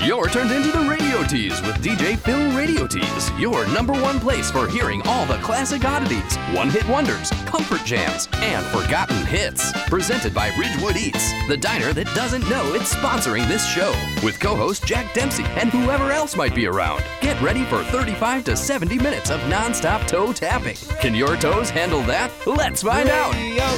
You're turned into the Radio Tease with DJ Phil Radio Tease, your number one place for hearing all the classic oddities, one-hit wonders, comfort jams, and forgotten hits. Presented by Ridgewood Eats, the diner that doesn't know it's sponsoring this show, with co-host Jack Dempsey and whoever else might be around. Get ready for 35 to 70 minutes of non-stop toe tapping. Can your toes handle that? Let's find out.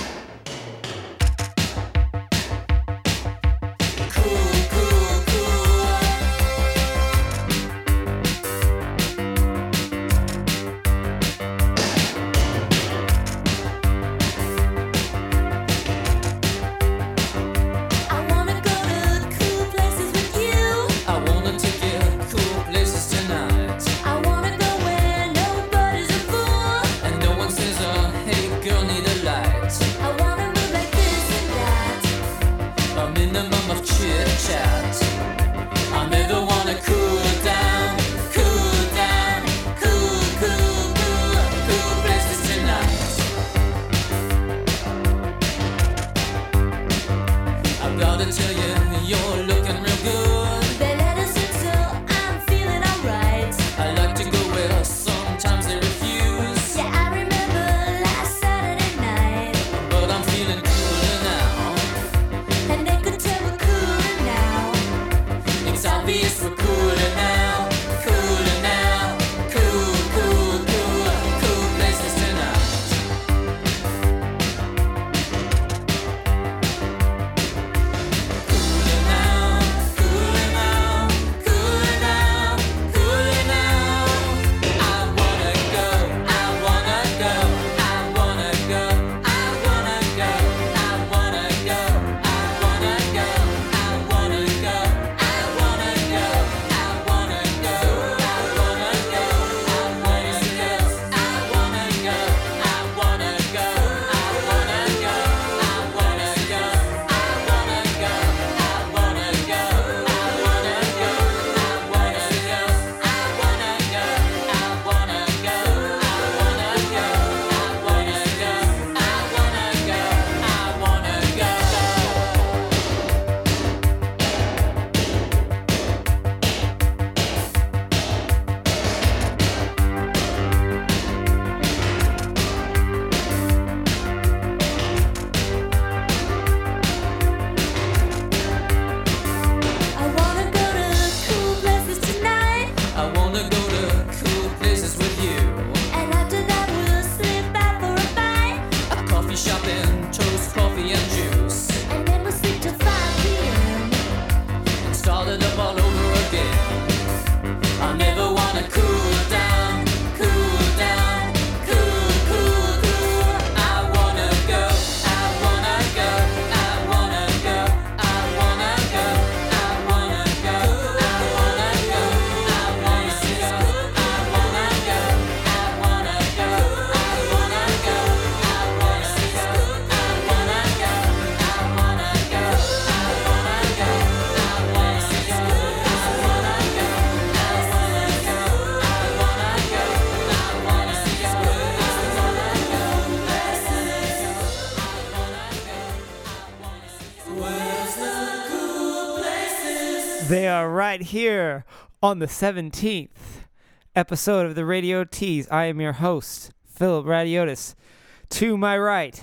They are right here on the 17th episode of the Radio Tease. I am your host, Philip Radiotis. To my right,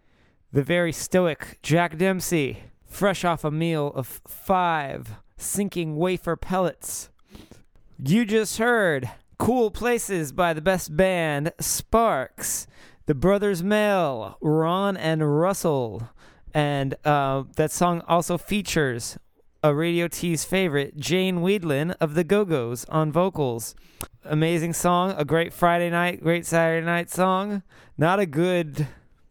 the very stoic Jack Dempsey, fresh off a meal of 5 sinking wafer pellets. You just heard Cool Places by the best band, Sparks, the Brothers Mel, Ron and Russell, and that song also features a Radio Tease favorite, Jane Weedlin of the Go-Go's on vocals. Amazing song, a great Friday night, great Saturday night song. Not a good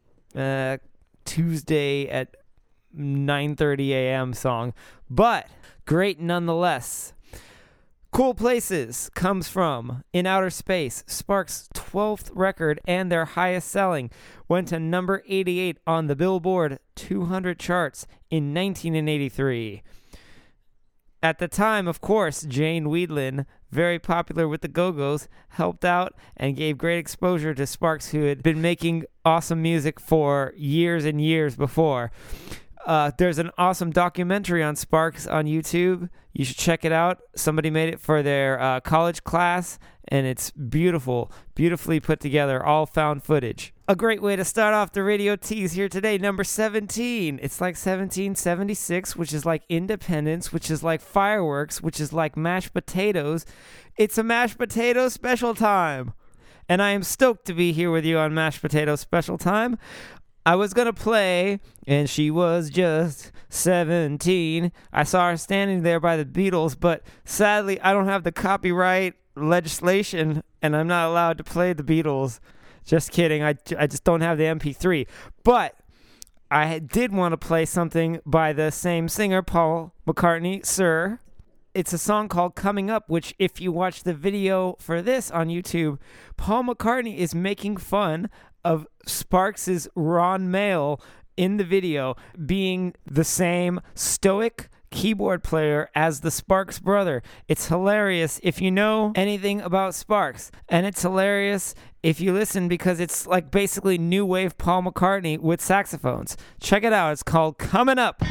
Tuesday at 9:30 a.m. song, but great nonetheless. Cool Places comes from In Outer Space, Sparks' 12th record and their highest selling. Went to number 88 on the Billboard 200 charts in 1983. At the time, of course, Jane Weedlin, very popular with the Go-Go's, helped out and gave great exposure to Sparks, who had been making awesome music for years and years before. There's an awesome documentary on Sparks on YouTube. You should check it out. Somebody made it for their college class, and it's beautiful, beautifully put together, all found footage. A great way to start off the Radio Tease here today, number 17. It's like 1776, which is like independence, which is like fireworks, which is like mashed potatoes. It's a mashed potato special time. And I am stoked to be here with you on Mashed Potato Special Time. I was going to play, and she was just 17. I saw her standing there by the Beatles, but sadly, I don't have the copyright legislation, and I'm not allowed to play the Beatles. Just kidding. I just don't have the MP3. But I did want to play something by the same singer, Paul McCartney, Sir. It's a song called Coming Up, which if you watch the video for this on YouTube, Paul McCartney is making fun of Sparks' Ron Mael in the video being the same stoic keyboard player as the Sparks brother. It's hilarious if you know anything about Sparks, and it's hilarious if you listen because it's like basically new wave Paul McCartney with saxophones. Check it out. It's called Coming Up.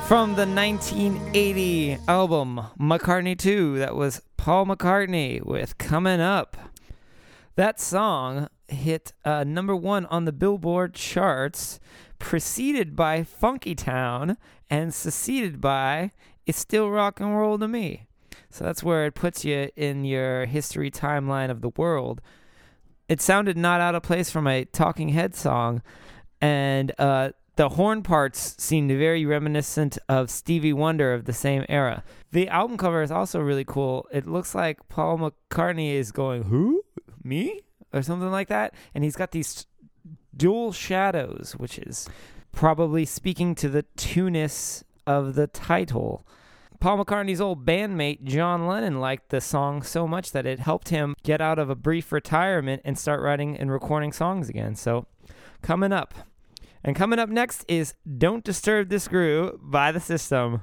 From the 1980 album McCartney 2, that was Paul McCartney with Coming Up. That song hit number 1 on the Billboard charts, preceded by Funky Town and succeeded by It's Still Rock and Roll to Me. So that's where it puts you in your history timeline of the world. It sounded not out of place from a Talking Heads song, and the horn parts seemed very reminiscent of Stevie Wonder of the same era. The album cover is also really cool. It looks like Paul McCartney is going, "Who? Me?" or something like that. And he's got these dual shadows, which is probably speaking to the two-ness of the title. Paul McCartney's old bandmate John Lennon liked the song so much that it helped him get out of a brief retirement and start writing and recording songs again. So, coming up. And coming up next is Don't Disturb This Groove by The System.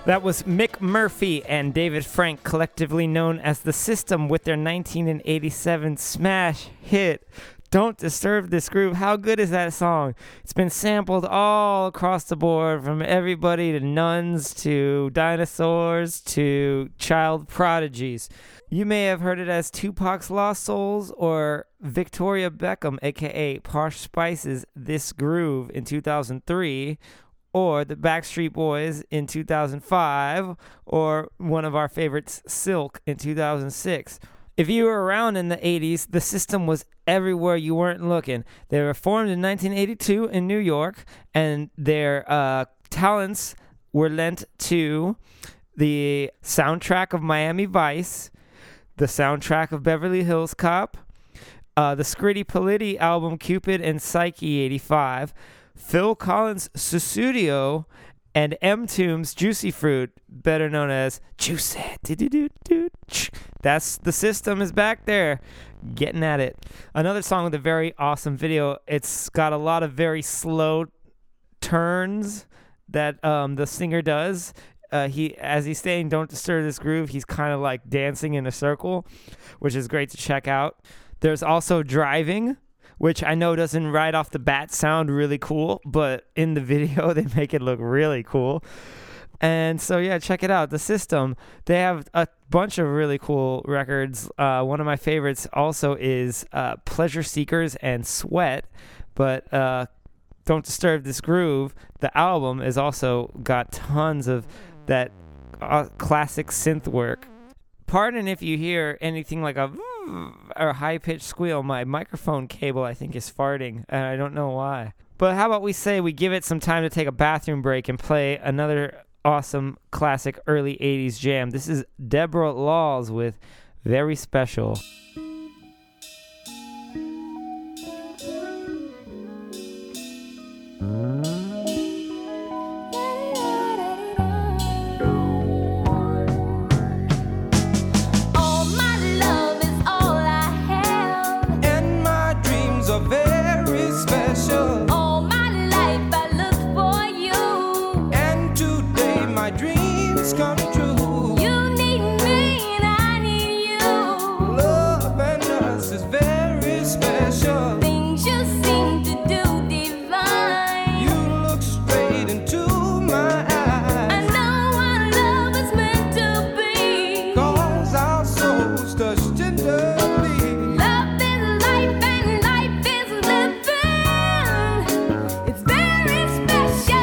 That was Mick Murphy and David Frank, collectively known as The System, with their 1987 smash hit, Don't Disturb This Groove. How good is that song? It's been sampled all across the board, from everybody to nuns to dinosaurs to child prodigies. You may have heard it as Tupac's Lost Souls or Victoria Beckham, aka Posh Spice's This Groove in 2003, or the Backstreet Boys in 2005, or one of our favorites, Silk, in 2006. If you were around in the 80s, The System was everywhere you weren't looking. They were formed in 1982 in New York, and their talents were lent to the soundtrack of Miami Vice, the soundtrack of Beverly Hills Cop, the Scritti Politti album Cupid and Psyche 85, Phil Collins' Sussudio, and M-Tune's Juicy Fruit, better known as Juicy. That's The System is back there, getting at it. Another song with a very awesome video. It's got a lot of very slow turns that the singer does. As he's saying, "Don't disturb this groove," he's kind of like dancing in a circle, which is great to check out. There's also Driving, which I know doesn't right off the bat sound really cool, but in the video they make it look really cool. And so yeah, check it out. The System, they have a bunch of really cool records. One of my favorites also is Pleasure Seekers and Sweat, but Don't Disturb This Groove, the album, is also got tons of that classic synth work. Pardon if you hear anything like a or high-pitched squeal. My microphone cable, I think, is farting, and I don't know why. But how about we say we give it some time to take a bathroom break and play another awesome classic early 80s jam. This is Deborah Laws with Very Special. Come true. You need me and I need you. Love and us is very special. Things you seem to do divine. You look straight into my eyes. I know our love is meant to be, 'cause our souls touch tenderly. Love is life and life is living. It's very special.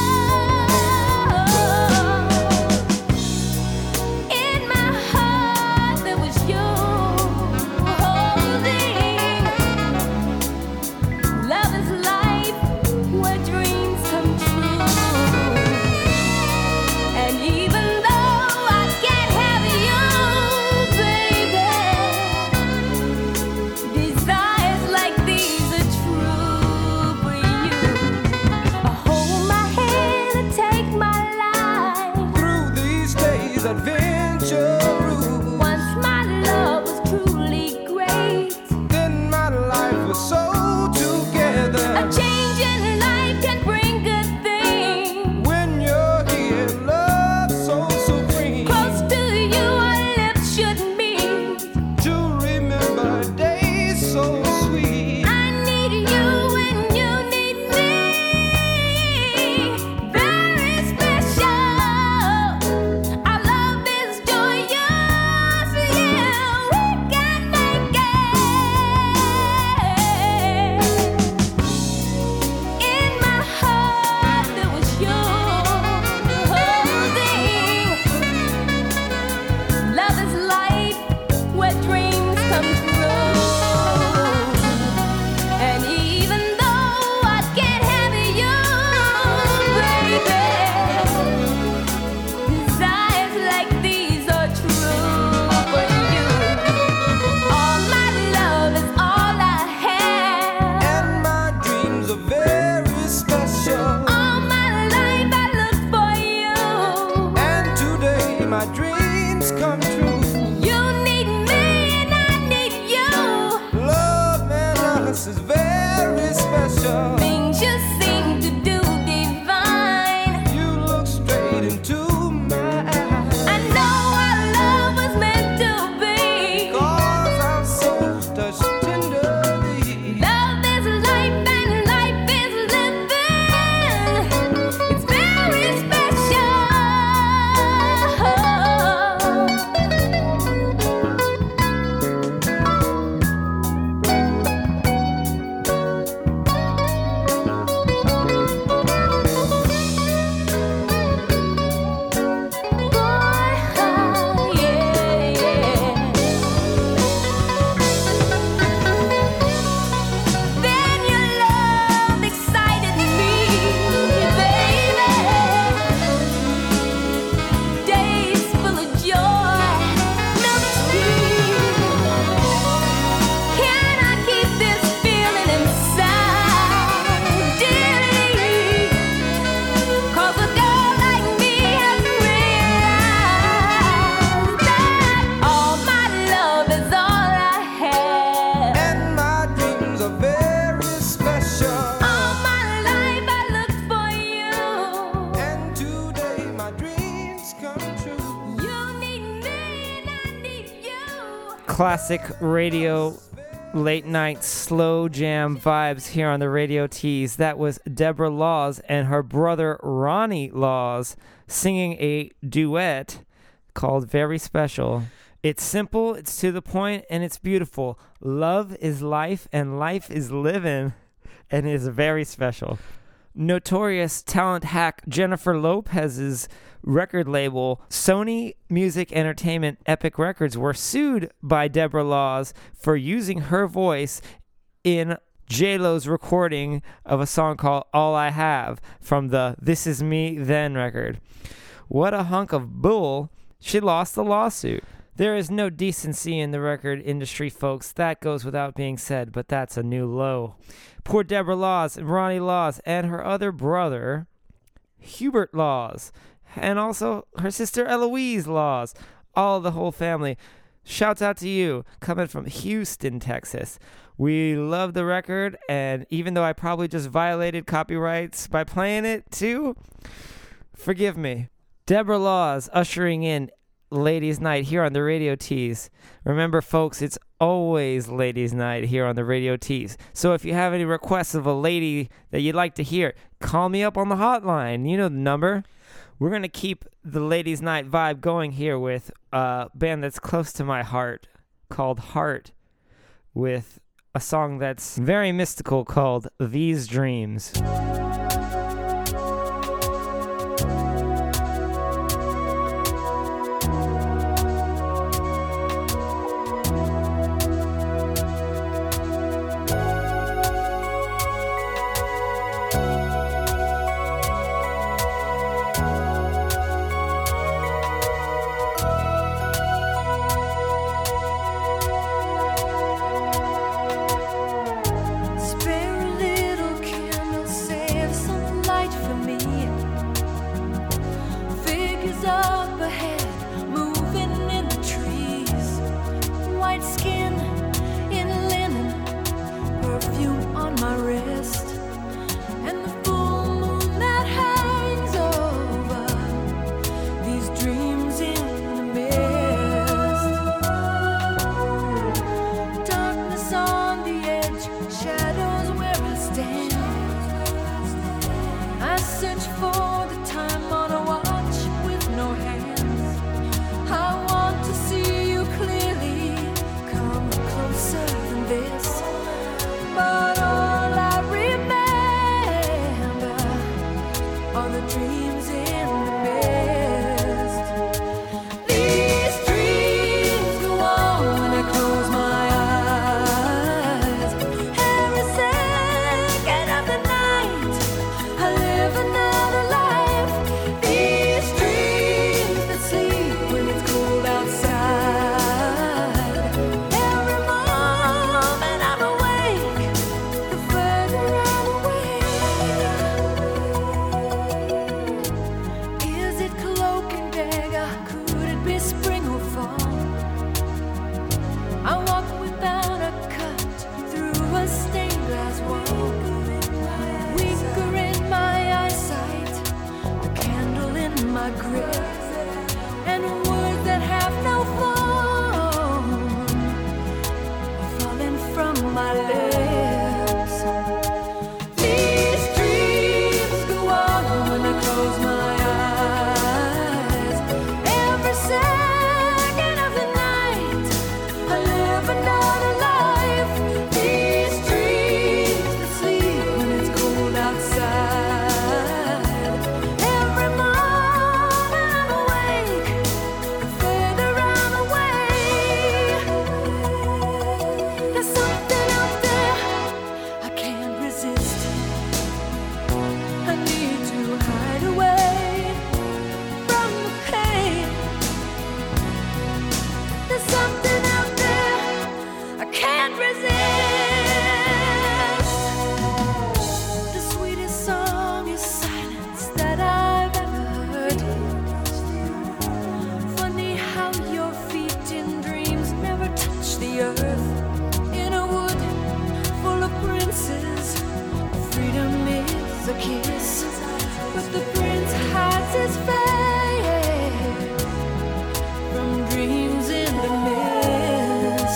Adventure. Once my love was truly great, then my life was so together. A change in life can bring good things. When you're here, love so supreme. Close to you, our lips should meet to remember days so sweet. I need you and you need me. Very special. classic radio late night slow jam vibes here on the Radio Tees. That was Deborah Laws and her brother Ronnie Laws singing a duet called Very Special. It's simple, it's to the point, and it's beautiful. Love is life and life is living, and is very special. Notorious talent hack Jennifer Lopez's record label, Sony Music Entertainment Epic Records, were sued by Deborah Laws for using her voice in J-Lo's recording of a song called All I Have from the This Is Me Then record. What a hunk of bull. She lost the lawsuit. There is no decency in the record industry, folks. That goes without being said, but that's a new low. Poor Deborah Laws and Ronnie Laws and her other brother, Hubert Laws, and also her sister Eloise Laws. All the whole family. Shouts out to you, coming from Houston, Texas. We love the record, and even though I probably just violated copyrights by playing it too, forgive me. Deborah Laws ushering in Ladies' Night here on the Radio Tees. Remember, folks, it's always Ladies' Night here on the Radio Tees. So if you have any requests of a lady that you'd like to hear, call me up on the hotline. You know the number. We're going to keep the Ladies' Night vibe going here with a band that's close to my heart called Heart, with a song that's very mystical called These Dreams. From dreams in the mist.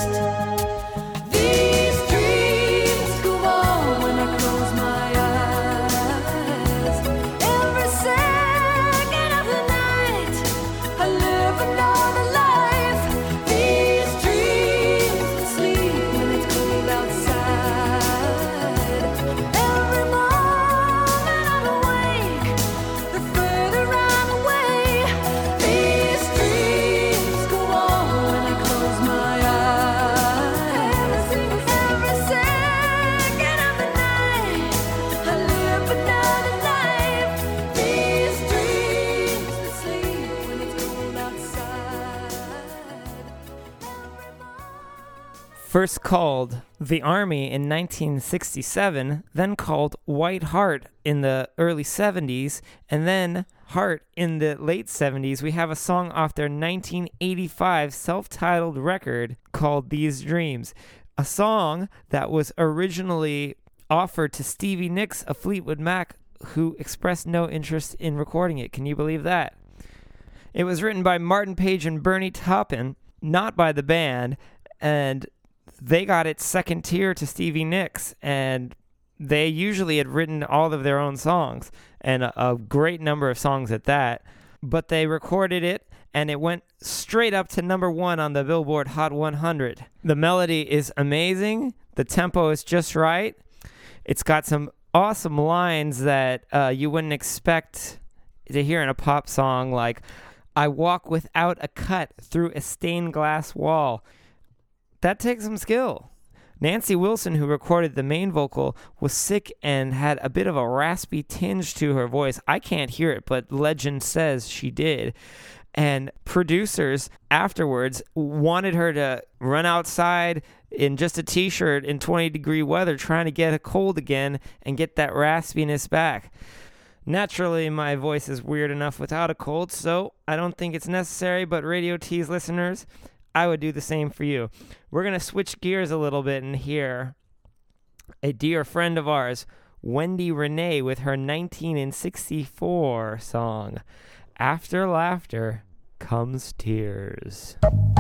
First called The Army in 1967, then called White Heart in the early 70s, and then Heart in the late 70s, we have a song off their 1985 self-titled record called These Dreams, a song that was originally offered to Stevie Nicks of Fleetwood Mac, who expressed no interest in recording it. Can you believe that? It was written by Martin Page and Bernie Taupin, not by the band, and they got it second tier to Stevie Nicks, and they usually had written all of their own songs, and a great number of songs at that, but they recorded it, and it went straight up to number 1 on the Billboard Hot 100. The melody is amazing. The tempo is just right. It's got some awesome lines that you wouldn't expect to hear in a pop song, like, I walk without a cut through a stained glass wall. That takes some skill. Nancy Wilson, who recorded the main vocal, was sick and had a bit of a raspy tinge to her voice. I can't hear it, but legend says she did. And producers afterwards wanted her to run outside in just a t-shirt in 20-degree weather trying to get a cold again and get that raspiness back. Naturally, my voice is weird enough without a cold, so I don't think it's necessary, but Radio T's listeners, I would do the same for you. We're going to switch gears a little bit and hear a dear friend of ours, Wendy Renee, with her 1964 song, After Laughter Comes Tears.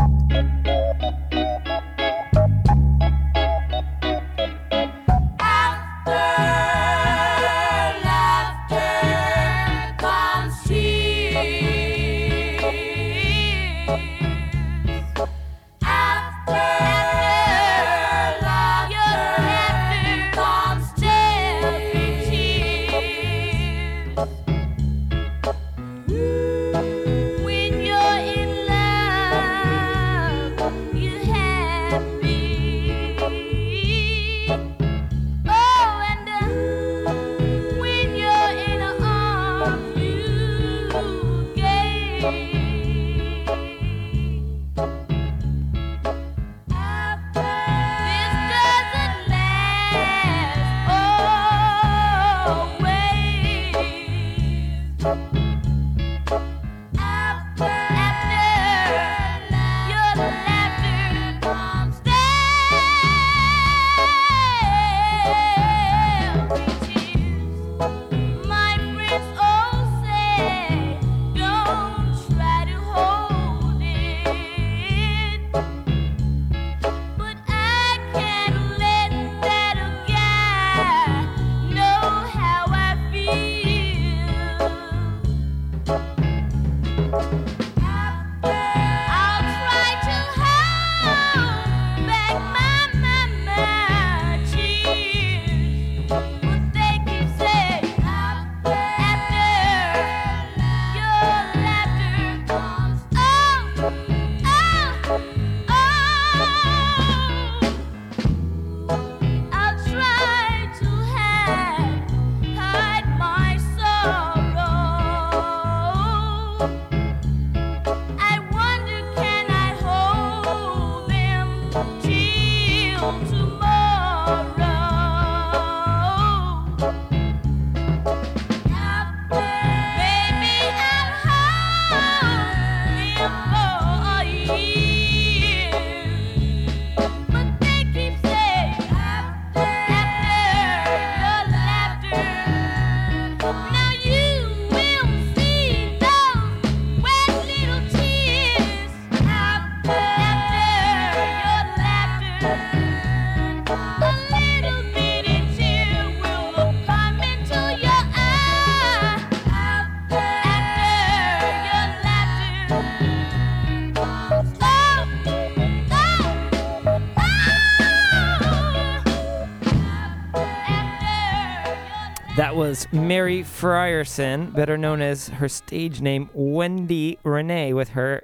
That was Mary Frierson, better known as her stage name Wendy Renee, with her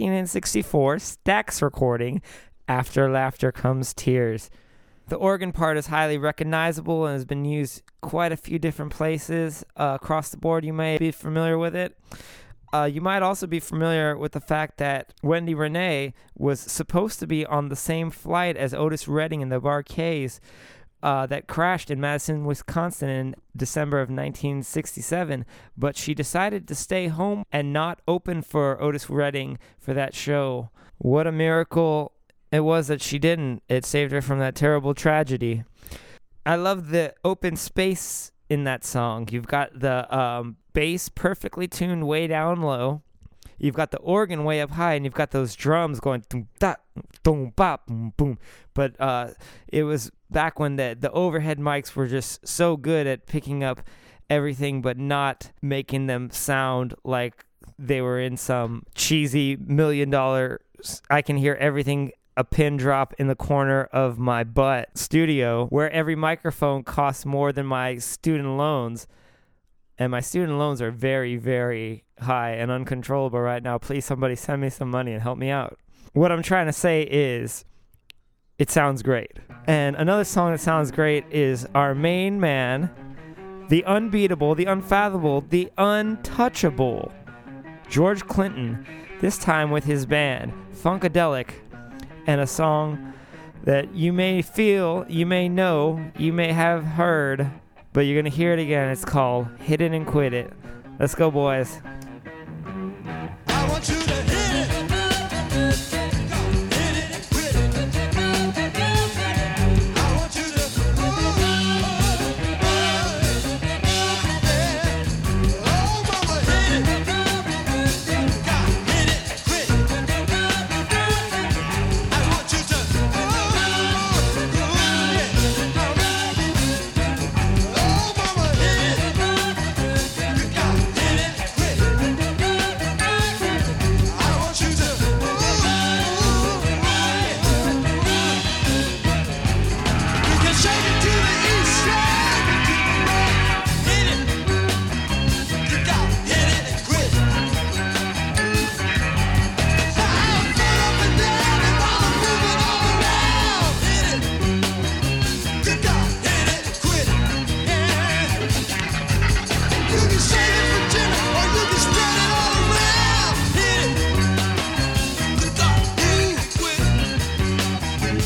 1964 Stax recording, After Laughter Comes Tears. The organ part is highly recognizable and has been used quite a few different places across the board. You may be familiar with it. You might also be familiar with the fact that Wendy Renee was supposed to be on the same flight as Otis Redding and the Bar-Kays that crashed in Madison, Wisconsin in December of 1967, but she decided to stay home and not open for Otis Redding for that show. What a miracle it was that she didn't. It saved her from that terrible tragedy. I love the open space in that song. You've got the bass perfectly tuned way down low. You've got the organ way up high, and you've got those drums going doom da doom bop boom boom. But it was back when the overhead mics were just so good at picking up everything, but not making them sound like they were in some cheesy $1 million. I can hear everything a pin drop in the corner of my butt studio, where every microphone costs more than my student loans. And my student loans are very, very high and uncontrollable right now. Please, somebody send me some money and help me out. What I'm trying to say is, it sounds great. And another song that sounds great is our main man, the unbeatable, the unfathomable, the untouchable, George Clinton, this time with his band, Funkadelic, and a song that you may feel, you may know, you may have heard, but you're going to hear it again. It's called Hit It and Quit It. Let's go, boys. I want you to hit it. Hit it and quit it. I want you to oh, mama, hit it. Hit it and quit it. I want you to oh, mama, hit it. You got hit it and quit it. I want you to you can shake it to the east side, to the west. Hit it. You got hit it and quit it. I'll go up and down and while I'm moving all around. Hit it. You got hit it and quit it. Yeah. You can shake it for dinner or you can spread it all around. Hit it. You got hit it and quit it.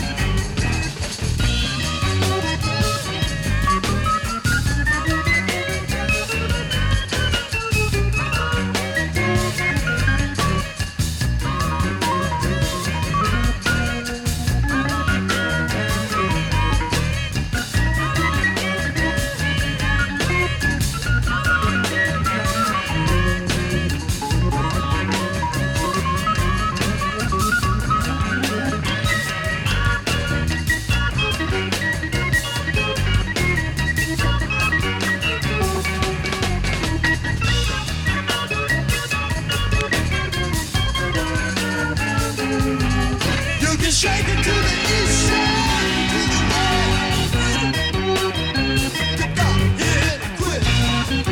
You can shake it to the east side, to the west. You got hit it and quit it.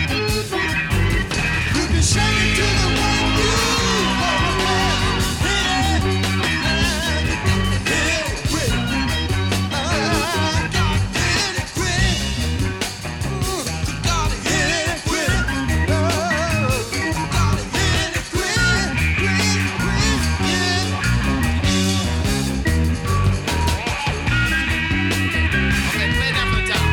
You can shake it to the one you want. Hit it. Hit it and quit it. Got hit it and quit it. You gotta hit it and quit it. You gotta hit it and quit it. Quit it. Okay, play that for the top.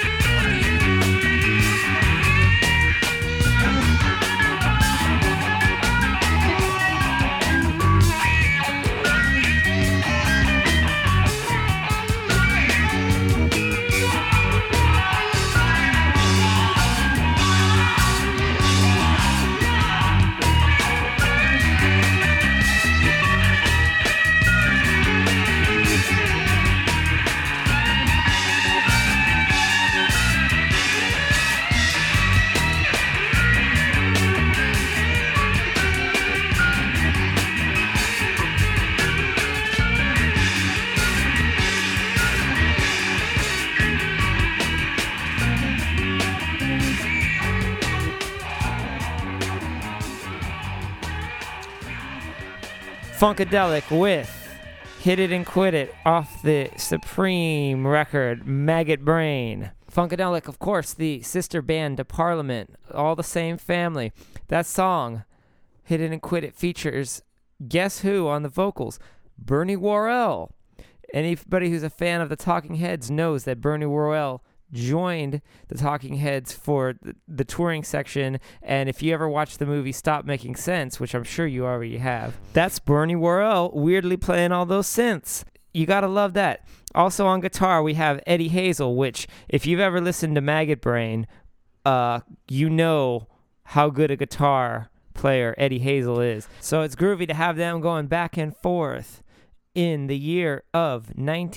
Funkadelic with Hit It and Quit It off the Supreme record, Maggot Brain. Funkadelic, of course, the sister band to Parliament, all the same family. That song, Hit It and Quit It, features guess who on the vocals? Bernie Worrell. Anybody who's a fan of the Talking Heads knows that Bernie Worrell joined the Talking Heads for the touring section, and if you ever watch the movie Stop Making Sense, which I'm sure you already have, that's Bernie Worrell weirdly playing all those synths. You gotta love that. Also on guitar, we have Eddie Hazel, which, if you've ever listened to Maggot Brain, you know how good a guitar player Eddie Hazel is. So it's groovy to have them going back and forth in the year of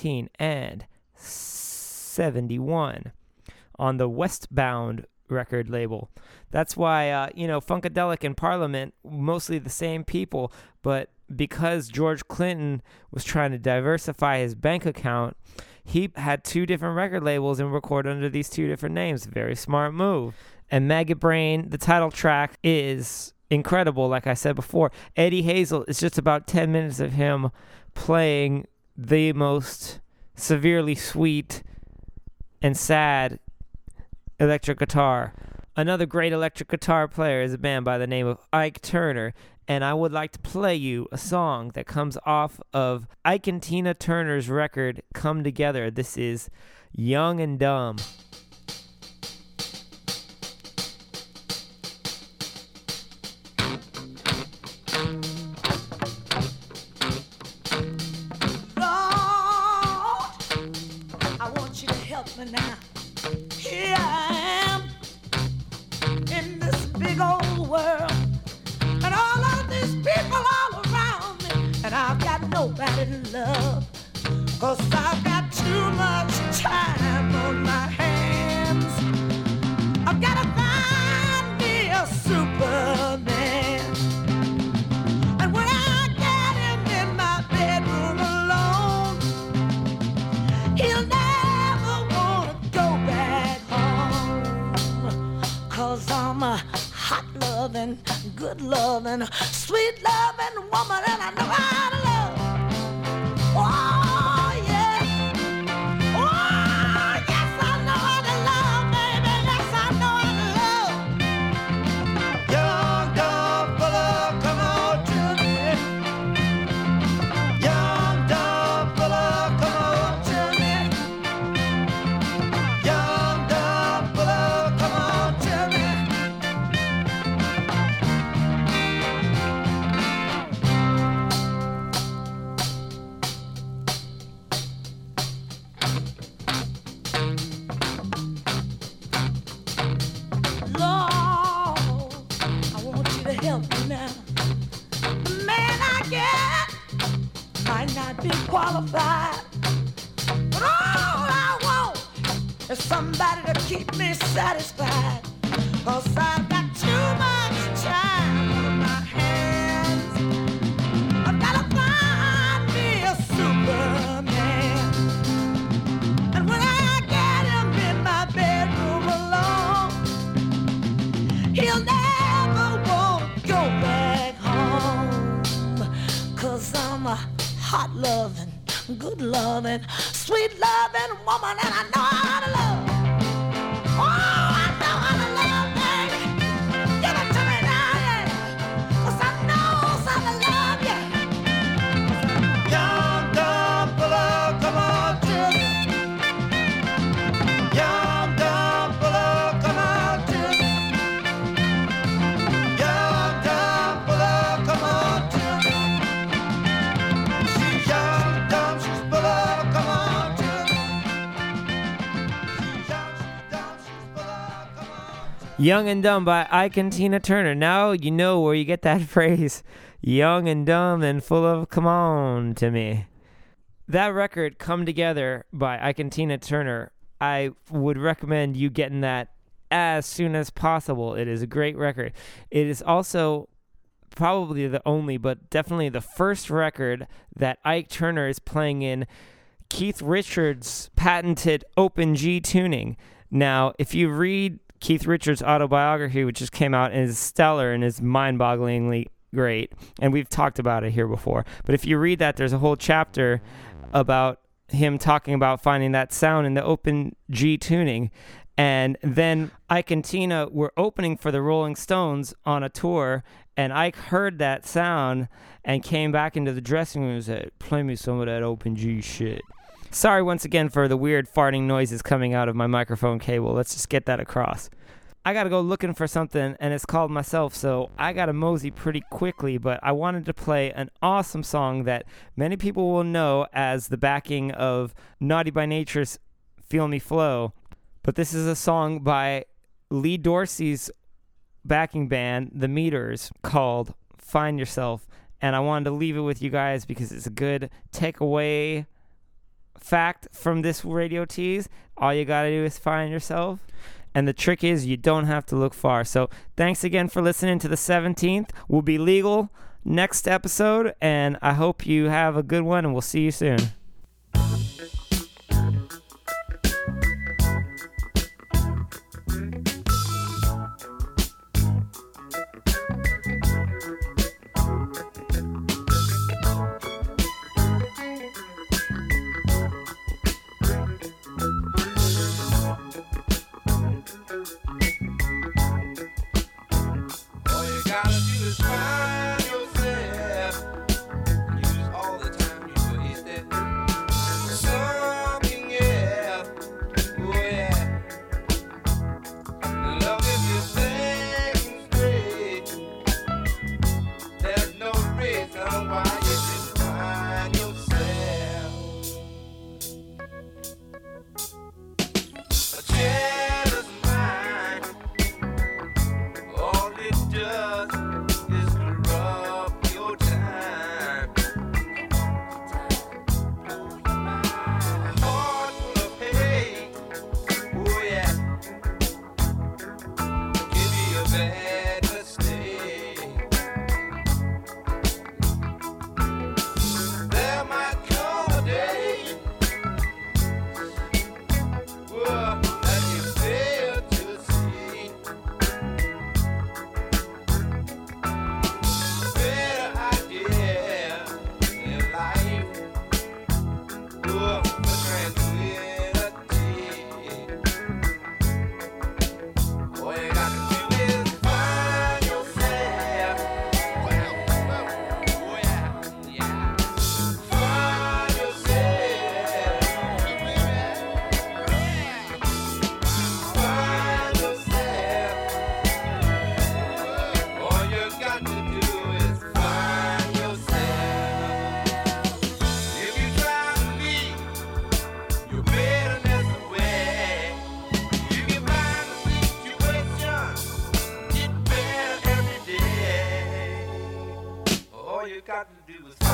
1971 on the Westbound record label. That's why, Funkadelic and Parliament, mostly the same people, but because George Clinton was trying to diversify his bank account, he had two different record labels and recorded under these two different names. Very smart move. And Maggot Brain, the title track, is incredible, like I said before. Eddie Hazel is just about 10 minutes of him playing the most severely sweet and sad electric guitar. Another great electric guitar player is a band by the name of Ike Turner, and I would like to play you a song that comes off of Ike and Tina Turner's record, Come Together. This is Young and Dumb. Now, here I am in this big old world, and all of these people all around me, and I've got nobody to love, 'cause I've got too much time on my hands. I've got to find me a Superman, and when I get him in my bedroom alone, he'll never 'cause I'm a hot loving, good loving, sweet loving woman, and I know how to love. Oh yeah, oh yes, I know how to love, baby. Yes, I know how to love. Young, dumb fella, come on to me. Young, dumb fella, come on to me. Young, dumb fella, come on to me. Be qualified, but all I want is somebody to keep me satisfied, 'cause I've got too much time on my hands. I've got to find me a Superman, and when I get him in my bedroom alone, he'll never want to go back home, 'cause I'm a hot loving, good loving, sweet loving woman, and I know how to love. Oh, I know how to love, baby. Give it to me now, yeah. 'Cause I know how to love you. Young, dumb fella, come on to me. Young, dumb fella, come on to me. Young, dumb fella, come on to me. Young, dumb, she's full of, come on to me. Young and Dumb by Ike and Tina Turner. Now you know where you get that phrase, young and dumb and full of come on to me. That record, Come Together by Ike and Tina Turner, I would recommend you getting that as soon as possible. It is a great record. It is also probably the only, but definitely the first record that Ike Turner is playing in Keith Richards' patented open G tuning. Now, if you read Keith Richards' autobiography, which just came out, and is stellar and is mind-bogglingly great, and we've talked about it here before, but if you read that, there's a whole chapter about him talking about finding that sound in the open G tuning. And then Ike and Tina were opening for the Rolling Stones on a tour, and Ike heard that sound and came back into the dressing room and said, "Play me some of that open G shit." Sorry once again for the weird farting noises coming out of my microphone cable. Let's just get that across. I got to go looking for something, and it's called myself, so I got to mosey pretty quickly, but I wanted to play an awesome song that many people will know as the backing of Naughty by Nature's Feel Me Flow. But this is a song by Lee Dorsey's backing band, The Meters, called Find Yourself. And I wanted to leave it with you guys because it's a good takeaway fact from this Radio Tease. All you got to do is find yourself. And the trick is you don't have to look far. So thanks again for listening to the 17th. We'll be legal next episode. And I hope you have a good one, and we'll see you soon. Got to do is